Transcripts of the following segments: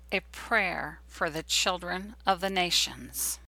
A prayer for the children of the nations.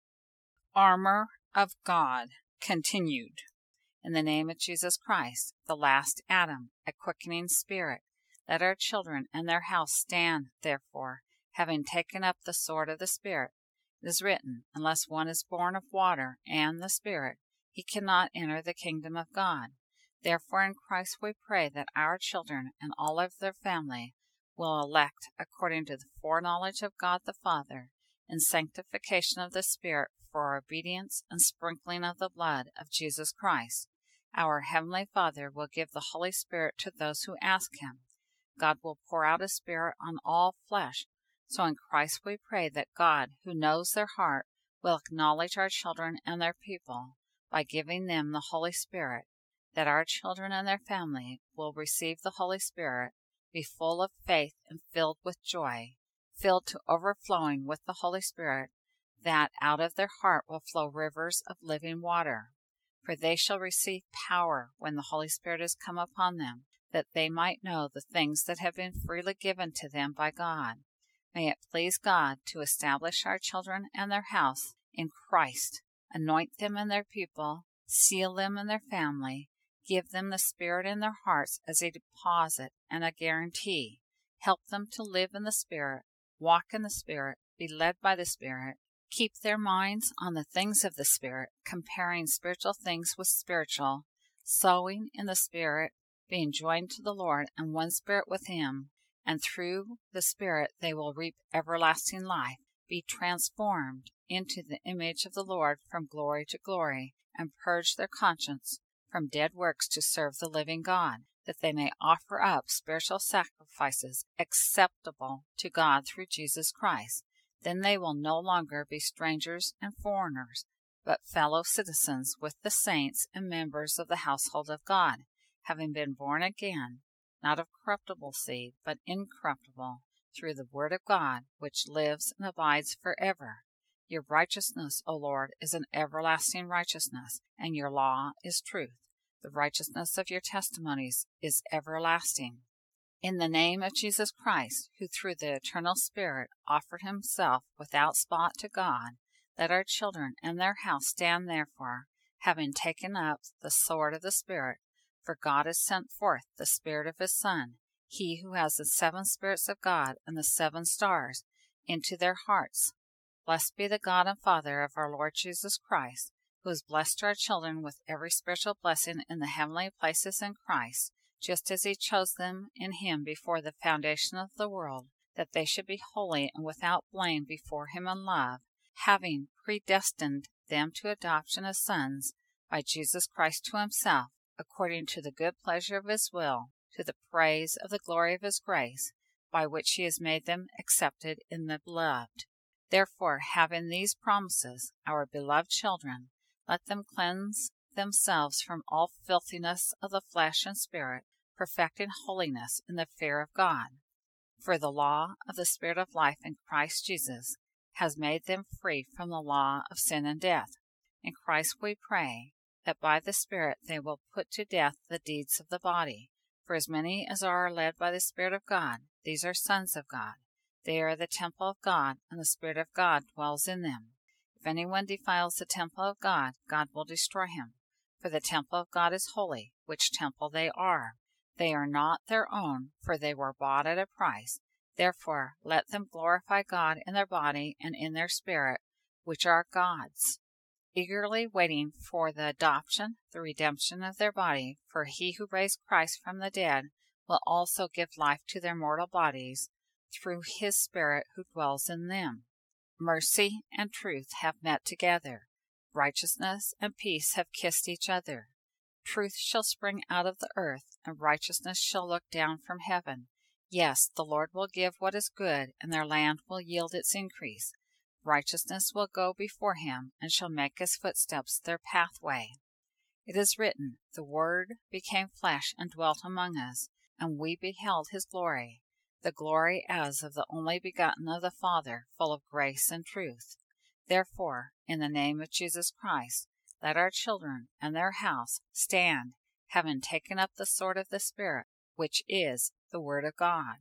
Armor of God continued. In the name of Jesus Christ, the last Adam, a quickening spirit, let our children and their house stand, therefore, having taken up the sword of the Spirit. It is written, unless one is born of water and the Spirit, he cannot enter the kingdom of God. Therefore in Christ we pray that our children and all of their family will elect according to the foreknowledge of God the Father, in sanctification of the Spirit for obedience and sprinkling of the blood of Jesus Christ. Our Heavenly Father will give the Holy Spirit to those who ask Him. God will pour out His Spirit on all flesh. So in Christ we pray that God, who knows their heart, will acknowledge our children and their people by giving them the Holy Spirit, that our children and their family will receive the Holy Spirit, be full of faith and filled with joy, filled to overflowing with the Holy Spirit, that out of their heart will flow rivers of living water. For they shall receive power when the Holy Spirit is come upon them, that they might know the things that have been freely given to them by God. May it please God to establish our children and their house in Christ, anoint them and their people, seal them and their family, give them the Spirit in their hearts as a deposit and a guarantee. Help them to live in the Spirit, walk in the Spirit, be led by the Spirit, keep their minds on the things of the Spirit, comparing spiritual things with spiritual, sowing in the Spirit, being joined to the Lord and one spirit with Him, and through the Spirit they will reap everlasting life, be transformed into the image of the Lord from glory to glory, and purge their conscience from dead works to serve the living God, that they may offer up spiritual sacrifices acceptable to God through Jesus Christ. Then they will no longer be strangers and foreigners, but fellow citizens with the saints and members of the household of God, having been born again, not of corruptible seed, but incorruptible, through the word of God, which lives and abides forever. Your righteousness, O Lord, is an everlasting righteousness, and your law is truth. The righteousness of your testimonies is everlasting. In the name of Jesus Christ, who through the eternal Spirit offered Himself without spot to God, let our children and their house stand therefore, having taken up the sword of the Spirit. For God has sent forth the Spirit of His Son, He who has the 7 spirits of God and the 7 stars, into their hearts. Blessed be the God and Father of our Lord Jesus Christ, who has blessed our children with every spiritual blessing in the heavenly places in Christ, just as He chose them in Him before the foundation of the world, that they should be holy and without blame before Him in love, having predestined them to adoption as sons by Jesus Christ to Himself, according to the good pleasure of His will, to the praise of the glory of His grace, by which He has made them accepted in the Beloved. Therefore, having these promises, our beloved children, let them cleanse themselves from all filthiness of the flesh and spirit, perfecting holiness in the fear of God. For the law of the Spirit of life in Christ Jesus has made them free from the law of sin and death. In Christ we pray that by the Spirit they will put to death the deeds of the body. For as many as are led by the Spirit of God, these are sons of God. They are the temple of God, and the Spirit of God dwells in them. If anyone defiles the temple of God, God will destroy him. For the temple of God is holy, which temple they are. They are not their own, for they were bought at a price. Therefore let them glorify God in their body and in their spirit, which are God's, eagerly waiting for the adoption, the redemption of their body. For He who raised Christ from the dead will also give life to their mortal bodies, through His Spirit who dwells in them. Mercy and truth have met together. Righteousness and peace have kissed each other. Truth shall spring out of the earth, and righteousness shall look down from heaven. Yes, the Lord will give what is good, and their land will yield its increase. Righteousness will go before Him, and shall make His footsteps their pathway. It is written, the Word became flesh and dwelt among us, and we beheld His glory, the glory as of the only begotten of the Father, full of grace and truth. Therefore, in the name of Jesus Christ, let our children and their house stand, having taken up the sword of the Spirit, which is the Word of God.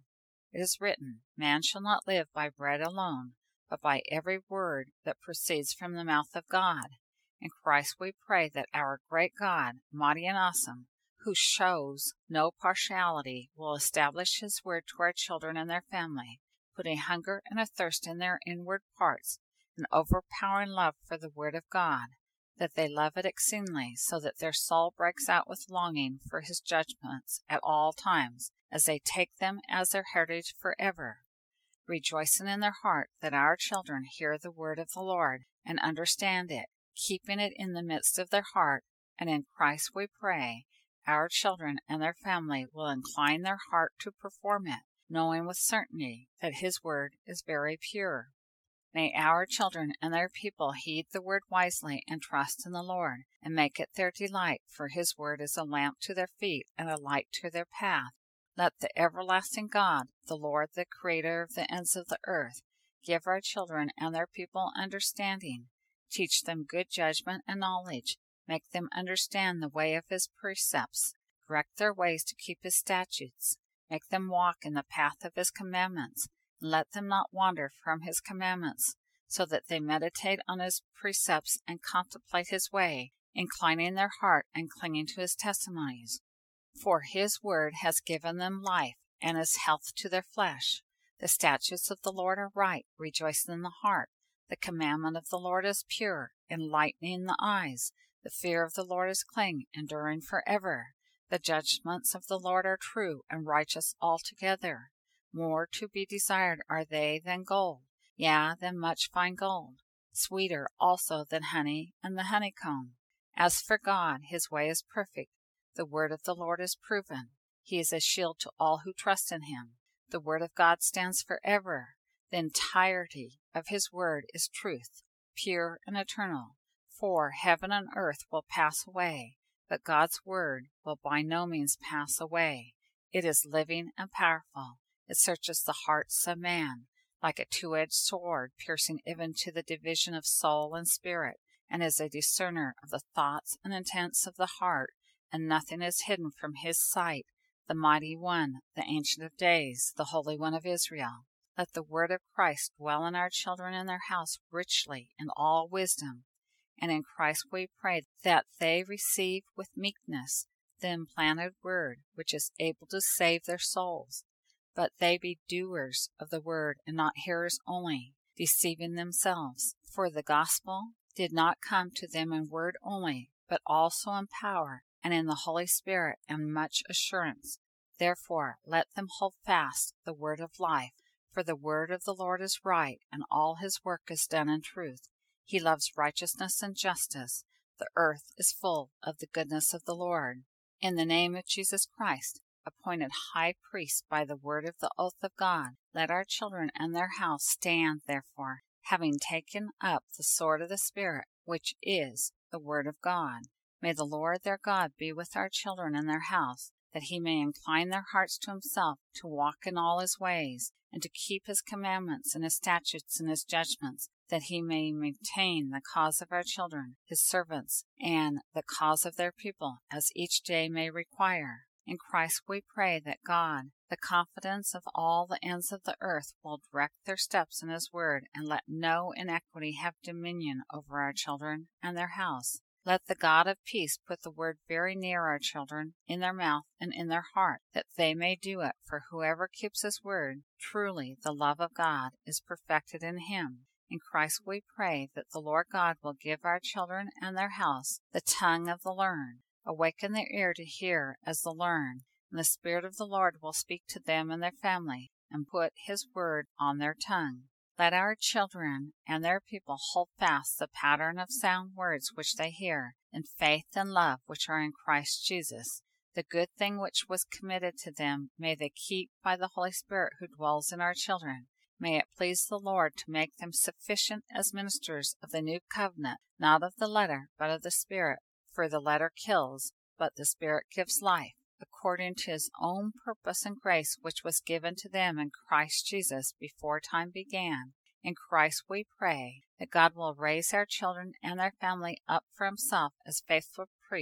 It is written, Man shall not live by bread alone, but by every word that proceeds from the mouth of God. In Christ we pray that our great God, mighty and awesome, who shows no partiality, will establish His word to our children and their family, put a hunger and a thirst in their inward parts, an overpowering love for the word of God, that they love it exceedingly, so that their soul breaks out with longing for His judgments at all times, as they take them as their heritage forever, rejoicing in their heart that our children hear the word of the Lord and understand it, keeping it in the midst of their heart. And in Christ we pray, our children and their family will incline their heart to perform it, knowing with certainty that His word is very pure. May our children and their people heed the word wisely and trust in the Lord, and make it their delight, for His word is a lamp to their feet and a light to their path. Let the everlasting God, the Lord, the Creator of the ends of the earth, give our children and their people understanding, teach them good judgment and knowledge, make them understand the way of His precepts, direct their ways to keep His statutes, make them walk in the path of His commandments, and let them not wander from His commandments, so that they meditate on His precepts and contemplate His way, inclining their heart and clinging to His testimonies. For His word has given them life, and is health to their flesh. The statutes of the Lord are right, rejoicing in the heart. The commandment of the Lord is pure, enlightening the eyes. The fear of the Lord is clean, enduring forever. The judgments of the Lord are true and righteous altogether. More to be desired are they than gold, yea, than much fine gold, sweeter also than honey and the honeycomb. As for God, His way is perfect. The word of the Lord is proven. He is a shield to all who trust in Him. The word of God stands forever. The entirety of His word is truth, pure and eternal. For heaven and earth will pass away, but God's word will by no means pass away. It is living and powerful. It searches the hearts of man, like a two-edged sword, piercing even to the division of soul and spirit, and is a discerner of the thoughts and intents of the heart, and nothing is hidden from His sight. The Mighty One, the Ancient of Days, the Holy One of Israel. Let the word of Christ dwell in our children and their house richly in all wisdom. And in Christ we pray that they receive with meekness the implanted word, which is able to save their souls. But they be doers of the word, and not hearers only, deceiving themselves. For the gospel did not come to them in word only, but also in power, and in the Holy Spirit, and much assurance. Therefore let them hold fast the word of life. For the word of the Lord is right, and all His work is done in truth. He loves righteousness and justice. The earth is full of the goodness of the Lord. In the name of Jesus Christ, appointed high priest by the word of the oath of God, let our children and their house stand, therefore, having taken up the sword of the Spirit, which is the word of God. May the Lord their God be with our children and their house, that He may incline their hearts to Himself, to walk in all His ways, and to keep His commandments and His statutes and His judgments, that He may maintain the cause of our children, His servants, and the cause of their people, as each day may require. In Christ we pray that God, the confidence of all the ends of the earth, will direct their steps in His word, and let no iniquity have dominion over our children and their house. Let the God of peace put the word very near our children, in their mouth and in their heart, that they may do it. For whoever keeps His word, truly the love of God is perfected in him. In Christ we pray that the Lord God will give our children and their house the tongue of the learned, awaken their ear to hear as the learned, and the Spirit of the Lord will speak to them and their family, and put His word on their tongue. Let our children and their people hold fast the pattern of sound words which they hear, in faith and love which are in Christ Jesus. The good thing which was committed to them may they keep by the Holy Spirit who dwells in our children. May it please the Lord to make them sufficient as ministers of the new covenant, not of the letter, but of the Spirit. For the letter kills, but the Spirit gives life, according to His own purpose and grace which was given to them in Christ Jesus before time began. In Christ we pray that God will raise our children and their family up for Himself as faithful priests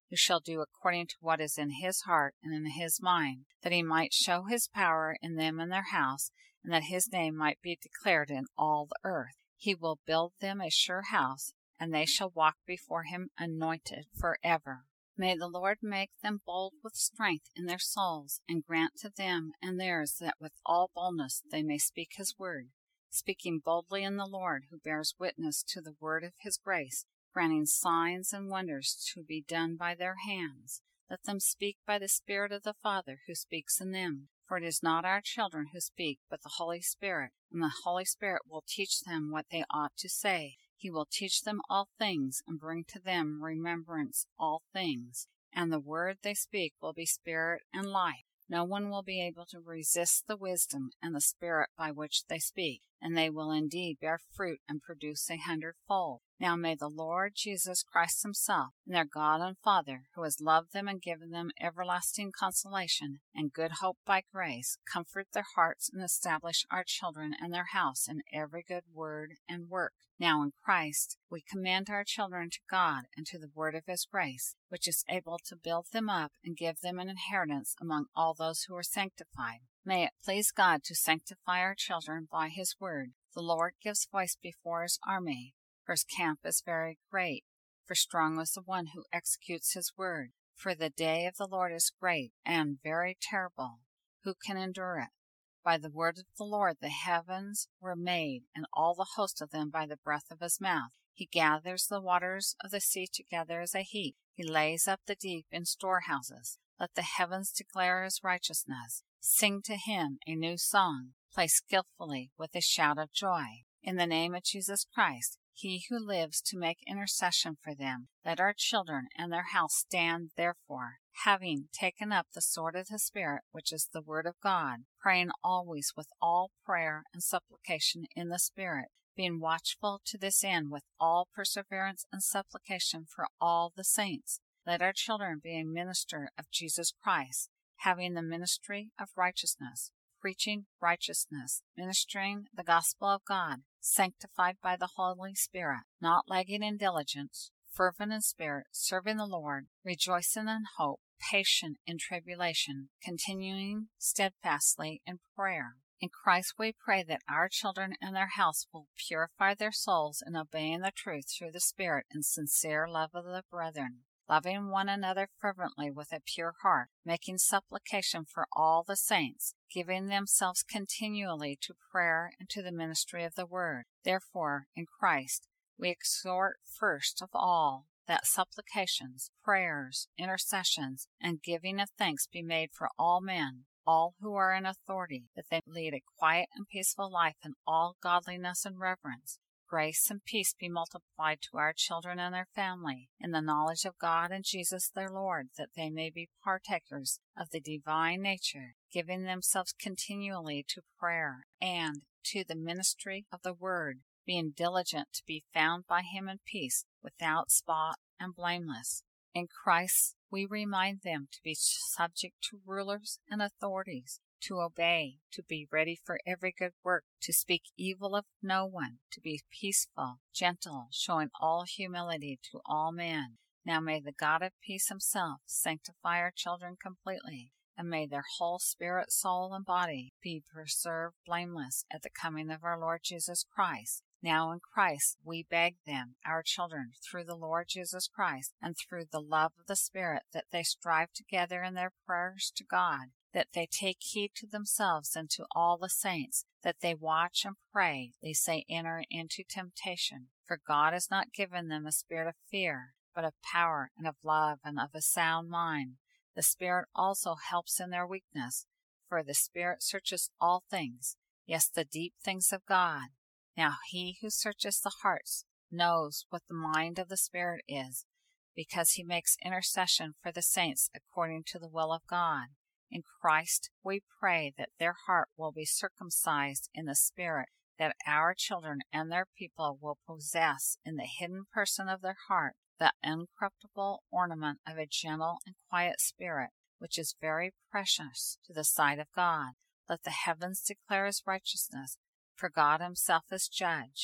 who shall do according to what is in his heart and in his mind, that he might show his power in them and their house, and that his name might be declared in all the earth. He will build them a sure house, and they shall walk before him anointed forever. May the Lord make them bold with strength in their souls, and grant to them and theirs that with all boldness they may speak his word, speaking boldly in the Lord, who bears witness to the word of his grace, granting signs and wonders to be done by their hands. Let them speak by the Spirit of the Father who speaks in them. For it is not our children who speak, but the Holy Spirit, and the Holy Spirit will teach them what they ought to say. He will teach them all things, and bring to them remembrance all things. And the word they speak will be spirit and life. No one will be able to resist the wisdom and the spirit by which they speak, and they will indeed bear fruit and produce 100-fold. Now may the Lord Jesus Christ himself, and their God and Father, who has loved them and given them everlasting consolation and good hope by grace, comfort their hearts and establish our children and their house in every good word and work. Now in Christ we commend our children to God and to the word of his grace, which is able to build them up and give them an inheritance among all those who are sanctified. May it please God to sanctify our children by his word. The Lord gives voice before his army, for his camp is very great. For strong is the one who executes his word. For the day of the Lord is great and very terrible. Who can endure it? By the word of the Lord the heavens were made, and all the host of them by the breath of his mouth. He gathers the waters of the sea together as a heap. He lays up the deep in storehouses. Let the heavens declare his righteousness. Sing to him a new song. Play skillfully with a shout of joy. In the name of Jesus Christ, he who lives to make intercession for them, let our children and their house stand therefore, having taken up the sword of the Spirit, which is the word of God, praying always with all prayer and supplication in the Spirit, being watchful to this end with all perseverance and supplication for all the saints. Let our children be a minister of Jesus Christ, having the ministry of righteousness, preaching righteousness, ministering the gospel of God, sanctified by the Holy Spirit, not lagging in diligence, fervent in spirit, serving the Lord, rejoicing in hope, patient in tribulation, continuing steadfastly in prayer. In Christ we pray that our children and their house will purify their souls in obeying the truth through the Spirit in sincere love of the brethren, loving one another fervently with a pure heart, making supplication for all the saints, giving themselves continually to prayer and to the ministry of the word. Therefore, in Christ, we exhort first of all that supplications, prayers, intercessions, and giving of thanks be made for all men, all who are in authority, that they lead a quiet and peaceful life in all godliness and reverence. Grace and peace be multiplied to our children and their family, in the knowledge of God and Jesus their Lord, that they may be partakers of the divine nature, giving themselves continually to prayer and to the ministry of the word, being diligent to be found by him in peace, without spot and blameless. In Christ we remind them to be subject to rulers and authorities, to obey, to be ready for every good work, to speak evil of no one, to be peaceful, gentle, showing all humility to all men. Now may the God of peace himself sanctify our children completely, and may their whole spirit, soul, and body be preserved blameless at the coming of our Lord Jesus Christ. Now in Christ we beg them, our children, through the Lord Jesus Christ, and through the love of the Spirit, that they strive together in their prayers to God, that they take heed to themselves and to all the saints, that they watch and pray, lest they enter into temptation. For God has not given them a spirit of fear, but of power and of love and of a sound mind. The Spirit also helps in their weakness, for the Spirit searches all things, yes, the deep things of God. Now he who searches the hearts knows what the mind of the Spirit is, because he makes intercession for the saints according to the will of God. In Christ we pray that their heart will be circumcised in the Spirit, that our children and their people will possess in the hidden person of their heart the incorruptible ornament of a gentle and quiet spirit, which is very precious to the sight of God. Let the heavens declare his righteousness, for God himself is judge.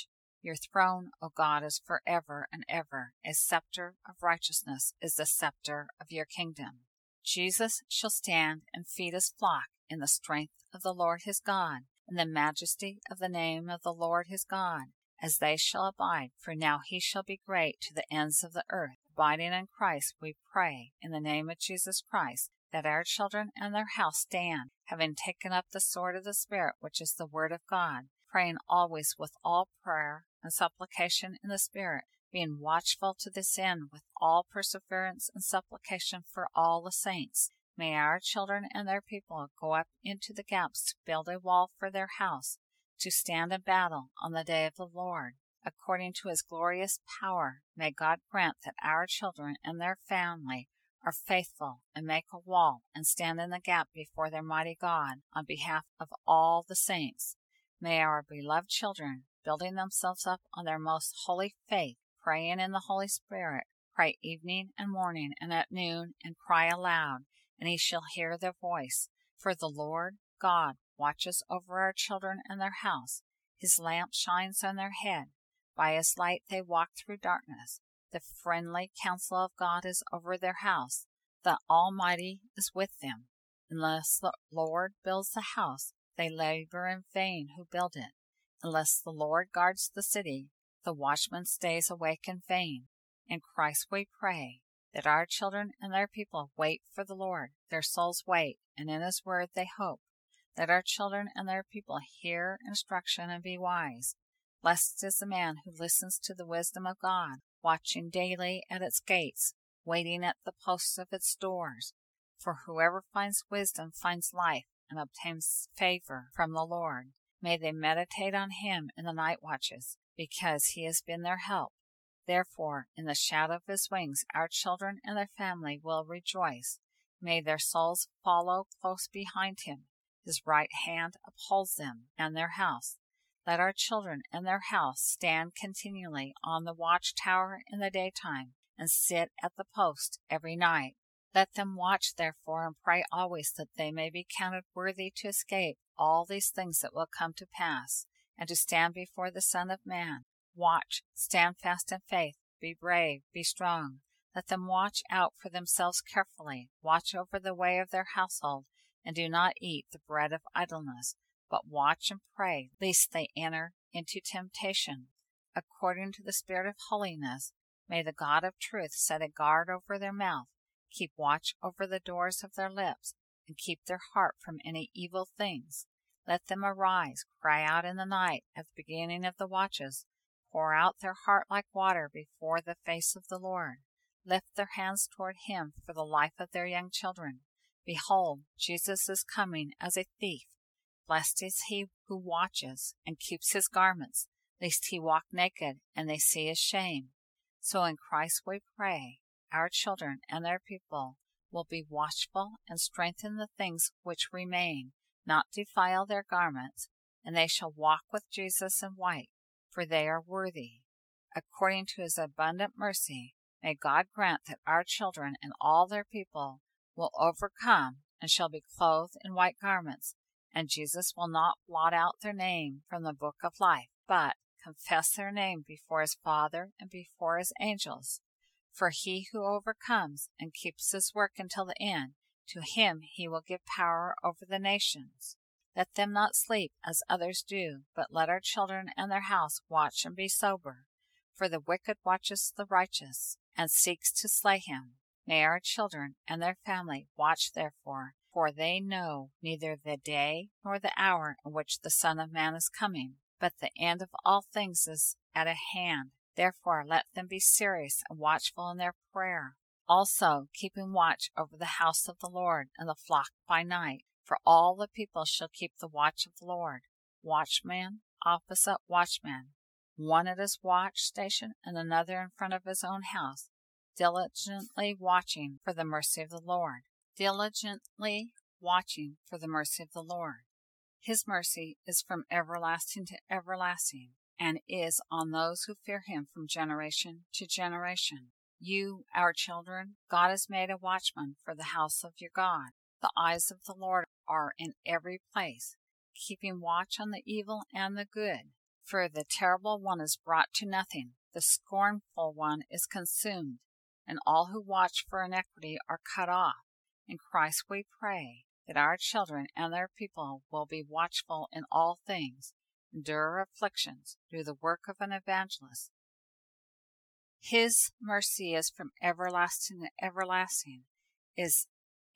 Your throne, O God, is forever and ever. A scepter of righteousness is the scepter of your kingdom. Jesus shall stand and feed his flock in the strength of the Lord his God, in the majesty of the name of the Lord his God, as they shall abide, for now he shall be great to the ends of the earth. Abiding in Christ, we pray, in the name of Jesus Christ, that our children and their house stand, having taken up the sword of the Spirit, which is the word of God, praying always with all prayer and supplication in the Spirit, being watchful to this end with all perseverance and supplication for all the saints. May our children and their people go up into the gaps to build a wall for their house, to stand in battle on the day of the Lord. According to his glorious power, may God grant that our children and their family are faithful and make a wall and stand in the gap before their mighty God on behalf of all the saints. May our beloved children, building themselves up on their most holy faith, praying in the Holy Spirit, pray evening and morning and at noon, and cry aloud, and he shall hear their voice. For the Lord God watches over our children and their house. His lamp shines on their head. By his light they walk through darkness. The friendly counsel of God is over their house. The Almighty is with them. Unless the Lord builds the house, they labor in vain who build it. Unless the Lord guards the city, the watchman stays awake in vain. In Christ we pray, that our children and their people wait for the Lord. Their souls wait, and in his word they hope. That our children and their people hear instruction and be wise. Blessed is the man who listens to the wisdom of God, watching daily at its gates, waiting at the posts of its doors. For whoever finds wisdom finds life and obtains favor from the Lord. May they meditate on him in the night watches, because he has been their help. Therefore, in the shadow of his wings, our children and their family will rejoice. May their souls follow close behind him. His right hand upholds them and their house. Let our children and their house stand continually on the watchtower in the daytime, and sit at the post every night. Let them watch, therefore, and pray always, that they may be counted worthy to escape all these things that will come to pass, and to stand before the Son of Man. Watch, stand fast in faith, be brave, be strong. Let them watch out for themselves carefully, watch over the way of their household, and do not eat the bread of idleness, but watch and pray, lest they enter into temptation. According to the Spirit of holiness, may the God of truth set a guard over their mouth, keep watch over the doors of their lips, and keep their heart from any evil things. Let them arise, cry out in the night at the beginning of the watches, pour out their heart like water before the face of the Lord. Lift their hands toward him for the life of their young children. Behold, Jesus is coming as a thief. Blessed is he who watches and keeps his garments, lest he walk naked and they see his shame. So in Christ we pray, our children and their people will be watchful and strengthen the things which remain, not defile their garments, and they shall walk with Jesus in white, for they are worthy. According to his abundant mercy, may God grant that our children and all their people will overcome and shall be clothed in white garments, and Jesus will not blot out their name from the book of life, but confess their name before his Father and before his angels. For he who overcomes and keeps his work until the end, to him he will give power over the nations. Let them not sleep as others do, but let our children and their house watch and be sober. For the wicked watches the righteous, and seeks to slay him. May our children and their family watch therefore, for they know neither the day nor the hour in which the Son of Man is coming. But the end of all things is at hand. Therefore let them be serious and watchful in their prayer. Also keeping watch over the house of the Lord and the flock by night. For all the people shall keep the watch of the Lord. Watchman opposite watchman, one at his watch station and another in front of his own house, diligently watching for the mercy of the Lord. Diligently watching for the mercy of the Lord. His mercy is from everlasting to everlasting, and is on those who fear him from generation to generation. You, our children, God has made a watchman for the house of your God. The eyes of the Lord are in every place, keeping watch on the evil and the good. For the terrible one is brought to nothing, the scornful one is consumed, and all who watch for iniquity are cut off. In Christ we pray that our children and their people will be watchful in all things, endure afflictions, do the work of an evangelist. His mercy is from everlasting to everlasting, is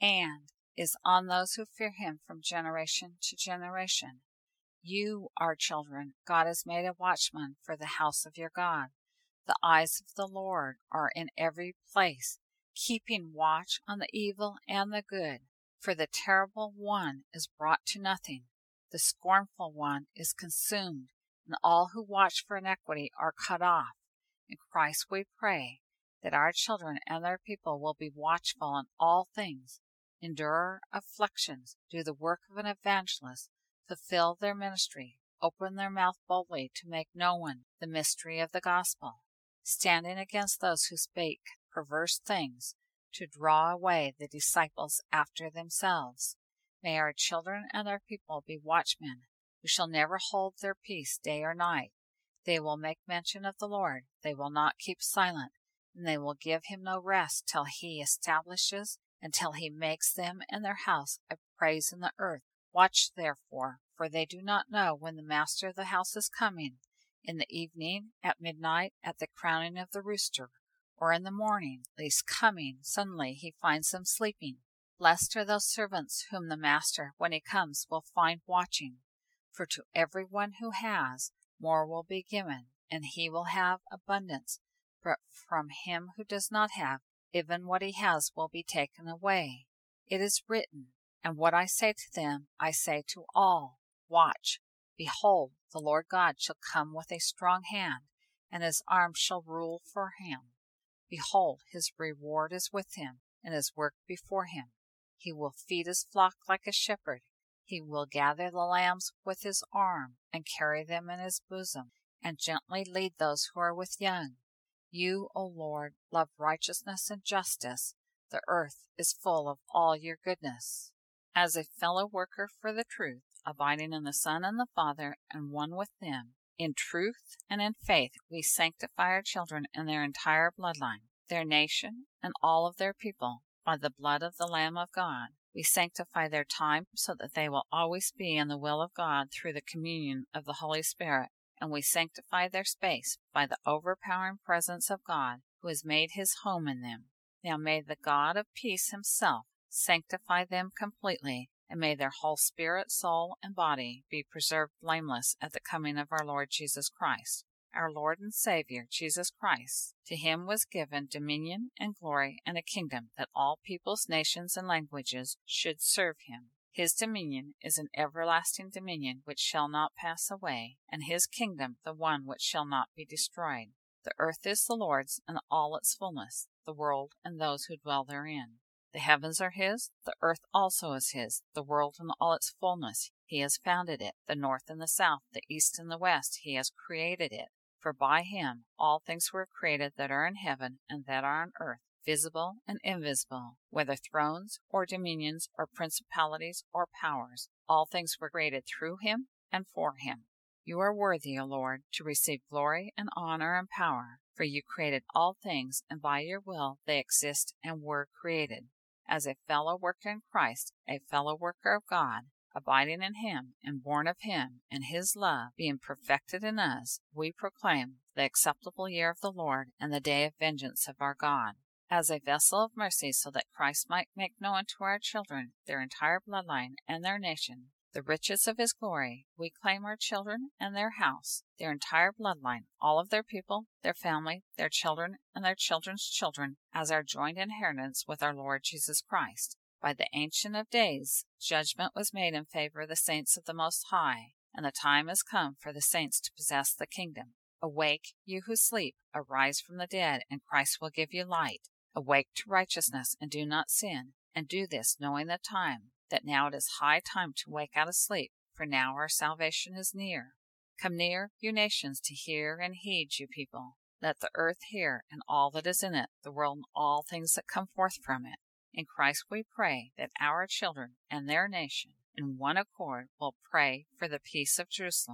on those who fear him from generation to generation. You, our children, God has made a watchman for the house of your God. The eyes of the Lord are in every place, keeping watch on the evil and the good. For the terrible one is brought to nothing, the scornful one is consumed, and all who watch for iniquity are cut off. In Christ we pray that our children and their people will be watchful in all things, endure afflictions, do the work of an evangelist, fulfill their ministry, open their mouth boldly to make known the mystery of the gospel, standing against those who spake perverse things, to draw away the disciples after themselves. May our children and their people be watchmen, who shall never hold their peace day or night. They will make mention of the Lord, they will not keep silent, and they will give him no rest till he establishes and till he makes them and their house a praise in the earth. Watch therefore, for they do not know when the master of the house is coming, in the evening, at midnight, at the crowing of the rooster, or in the morning, lest coming suddenly he finds them sleeping. Blessed are those servants whom the master, when he comes, will find watching. For to every one who has, more will be given, and he will have abundance. But from him who does not have, even what he has will be taken away. It is written, and what I say to them, I say to all, watch. Behold, the Lord God shall come with a strong hand, and his arm shall rule for him. Behold, his reward is with him, and his work before him. He will feed his flock like a shepherd. He will gather the lambs with his arm, and carry them in his bosom, and gently lead those who are with young. You, O Lord, love righteousness and justice. The earth is full of all your goodness. As a fellow worker for the truth, abiding in the Son and the Father, and one with them, in truth and in faith we sanctify our children and their entire bloodline, their nation, and all of their people, by the blood of the Lamb of God. We sanctify their time so that they will always be in the will of God through the communion of the Holy Spirit, and we sanctify their space by the overpowering presence of God, who has made his home in them. Now may the God of peace himself sanctify them completely, and may their whole spirit, soul, and body be preserved blameless at the coming of our Lord Jesus Christ. Our Lord and Savior, Jesus Christ, to him was given dominion and glory and a kingdom, that all peoples, nations, and languages should serve him. His dominion is an everlasting dominion which shall not pass away, and his kingdom the one which shall not be destroyed. The earth is the Lord's and all its fullness, the world and those who dwell therein. The heavens are his, the earth also is his, the world and all its fullness. He has founded it, the north and the south, the east and the west. He has created it. For by him all things were created that are in heaven and that are on earth, visible and invisible, whether thrones or dominions or principalities or powers. All things were created through him and for him. You are worthy, O Lord, to receive glory and honor and power, for you created all things, and by your will they exist and were created. As a fellow worker in Christ, a fellow worker of God, abiding in him, and born of him, and his love being perfected in us, we proclaim the acceptable year of the Lord and the day of vengeance of our God. As a vessel of mercy, so that Christ might make known to our children, their entire bloodline, and their nation, the riches of his glory, we claim our children and their house, their entire bloodline, all of their people, their family, their children, and their children's children, as our joint inheritance with our Lord Jesus Christ. By the Ancient of Days, judgment was made in favor of the saints of the Most High, and the time is come for the saints to possess the kingdom. Awake, you who sleep, arise from the dead, and Christ will give you light. Awake to righteousness, and do not sin, and do this, knowing the time, that now it is high time to wake out of sleep, for now our salvation is near. Come near, you nations, to hear and heed, you people. Let the earth hear, and all that is in it, the world and all things that come forth from it. In Christ we pray that our children and their nation, in one accord, will pray for the peace of Jerusalem,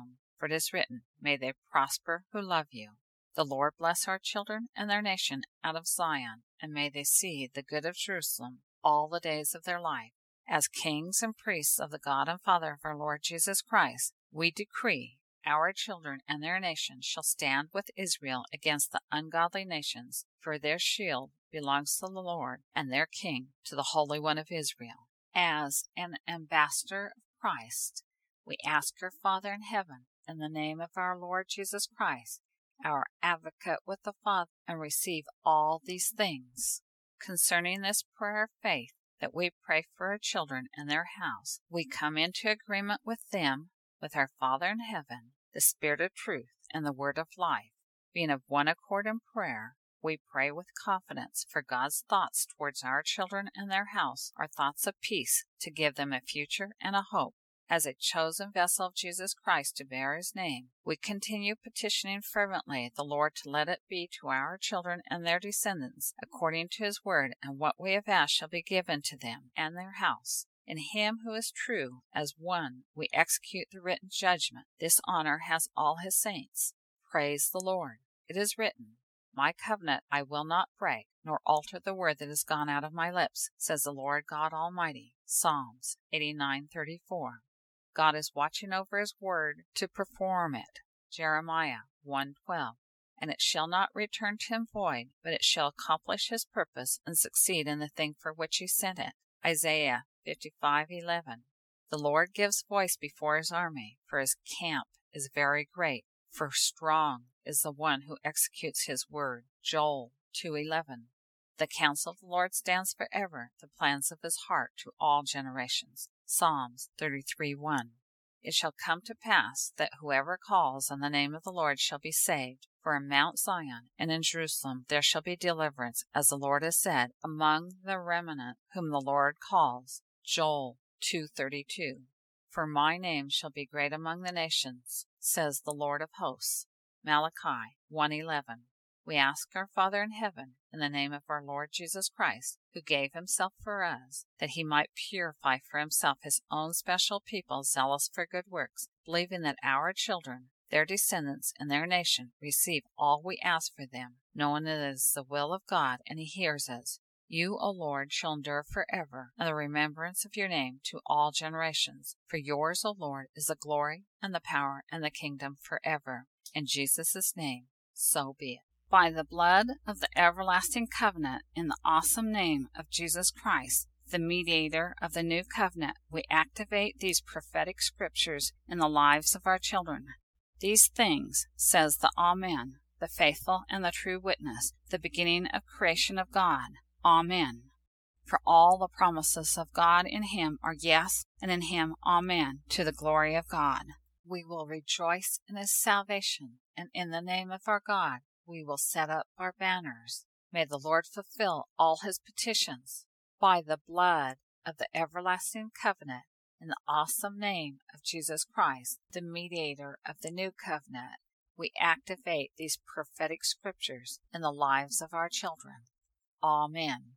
For it is written, May they prosper who love you. The Lord bless our children and their nation out of Zion, and may they see the good of Jerusalem all the days of their life. As kings and priests of the God and Father of our Lord Jesus Christ, we decree our children and their nation shall stand with Israel against the ungodly nations, for their shield belongs to the Lord, and their king to the Holy One of Israel. As an ambassador of Christ, we ask our Father in heaven, in the name of our Lord Jesus Christ, our advocate with the Father, and receive all these things. Concerning this prayer of faith that we pray for our children and their house, we come into agreement with them, with our Father in heaven, the Spirit of truth, and the Word of life. Being of one accord in prayer, we pray with confidence, for God's thoughts towards our children and their house are thoughts of peace, to give them a future and a hope. As a chosen vessel of Jesus Christ to bear His name, we continue petitioning fervently the Lord to let it be to our children and their descendants according to His word, and what we have asked shall be given to them and their house. In Him who is true, as one, we execute the written judgment. This honor has all His saints. Praise the Lord. It is written, My covenant I will not break, nor alter the word that has gone out of my lips, says the Lord God Almighty. Psalms 89:34. God is watching over His word to perform it. Jeremiah 1:12. And it shall not return to Him void, but it shall accomplish His purpose and succeed in the thing for which He sent it. Isaiah 55:11. The Lord gives voice before His army, for His camp is very great. For strong is the one who executes His word. Joel 2:11. The counsel of the Lord stands forever, the plans of His heart to all generations. Psalms 33:1. It shall come to pass that whoever calls on the name of the Lord shall be saved. For in Mount Zion and in Jerusalem there shall be deliverance, as the Lord has said, among the remnant whom the Lord calls. Joel 2:32. For my name shall be great among the nations, says the Lord of hosts. Malachi 1:11. We ask our Father in heaven, in the name of our Lord Jesus Christ, who gave Himself for us, that He might purify for Himself His own special people zealous for good works, believing that our children, their descendants, and their nation receive all we ask for them, knowing it is the will of God, and He hears us. You, O Lord, shall endure forever, and the remembrance of your name to all generations. For yours, O Lord, is the glory, and the power, and the kingdom forever. In Jesus' name, so be it. By the blood of the everlasting covenant, in the awesome name of Jesus Christ, the mediator of the new covenant, we activate these prophetic scriptures in the lives of our children. These things, says the Amen, the faithful and the true witness, the beginning of creation of God. Amen. For all the promises of God in Him are yes, and in Him Amen, to the glory of God. We will rejoice in His salvation, and in the name of our God we will set up our banners. May the Lord fulfill all His petitions. By the blood of the everlasting covenant, in the awesome name of Jesus Christ, the mediator of the new covenant, we activate these prophetic scriptures in the lives of our children. Amen.